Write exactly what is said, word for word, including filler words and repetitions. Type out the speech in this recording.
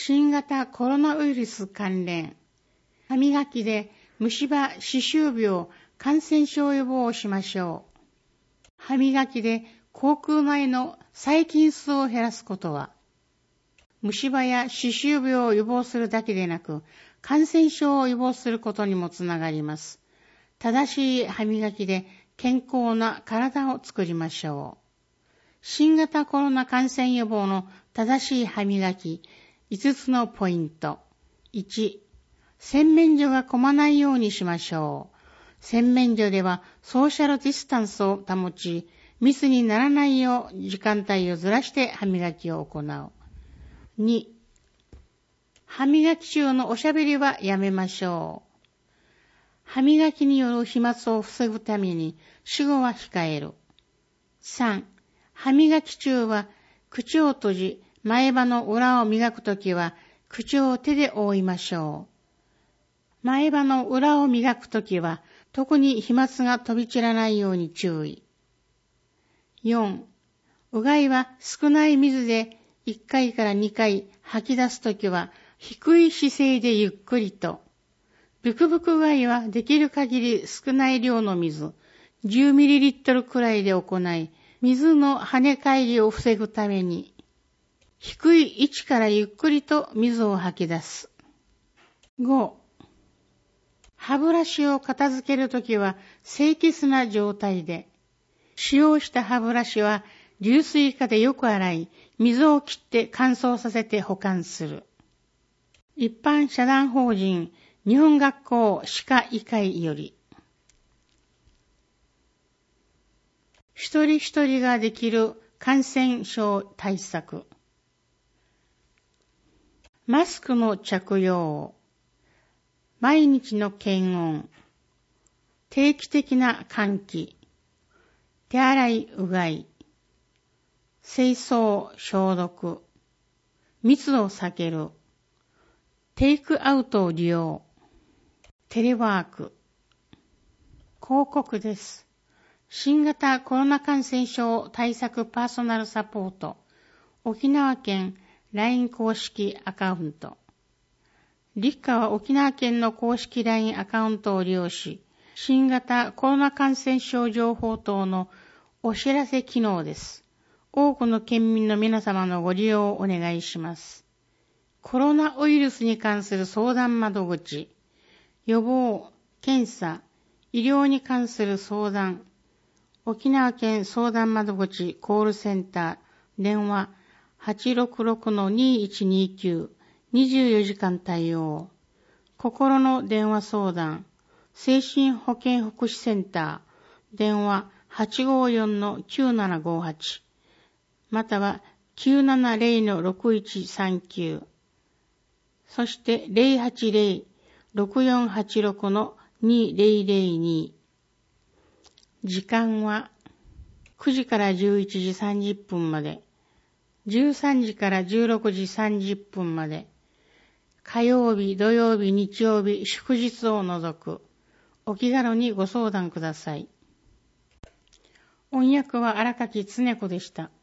新型コロナウイルス関連、歯磨きで虫歯、歯周病、感染症予防をしましょう。歯磨きで口腔内の細菌数を減らすことは、虫歯や歯周病を予防するだけでなく、感染症を予防することにもつながります。正しい歯磨きで健康な体を作りましょう。新型コロナ感染予防の正しい歯磨き、いつつのポイント。いち、洗面所が混まないようにしましょう。洗面所ではソーシャルディスタンスを保ち、密にならないよう時間帯をずらして歯磨きを行う。に、歯磨き中のおしゃべりはやめましょう。歯磨きによる飛沫を防ぐために主語は控える。さん、歯磨き中は口を閉じ、前歯の裏を磨くときは口を手で覆いましょう。前歯の裏を磨くときは特に飛沫が飛び散らないように注意。よん、うがいは少ない水でいっかいからにかい吐き出すときは低い姿勢でゆっくりと。ブクブクうがいはできる限り少ない量の水、じゅうミリリットル くらいで行い、水の跳ね返りを防ぐために、低い位置からゆっくりと水を吐き出す。ご、歯ブラシを片付けるときは清潔な状態で、使用した歯ブラシは流水下でよく洗い、水を切って乾燥させて保管する。一般社団法人日本学校歯科医会より、一人一人ができる感染症対策。マスクの着用、毎日の検温、定期的な換気、手洗いうがい、清掃消毒、密を避ける、テイクアウトを利用、テレワーク。広告です。新型コロナ感染症対策パーソナルサポート、沖縄県 ライン 公式アカウント。立夏は沖縄県の公式 ライン アカウントを利用し、新型コロナ感染症情報等のお知らせ機能です。多くの県民の皆様のご利用をお願いします。コロナウイルスに関する相談窓口、予防、検査、医療に関する相談、沖縄県相談窓口コールセンター、電話 はちろくろくのにいちにきゅう、にじゅうよじかん対応、心の電話相談、精神保健福祉センター、電話 はちごよんのきゅうななごはち、または きゅうななゼロのろくいちさんきゅう、そしてゼロはちゼロ、ろくよんはちろくのにゼロゼロに。時間はくじからじゅういちじさんじゅっぷんまで、じゅうさんじからじゅうろくじさんじゅっぷんまで、火曜日、土曜日、日曜日、祝日を除く、お気軽にご相談ください。音訳は荒垣恒子でした。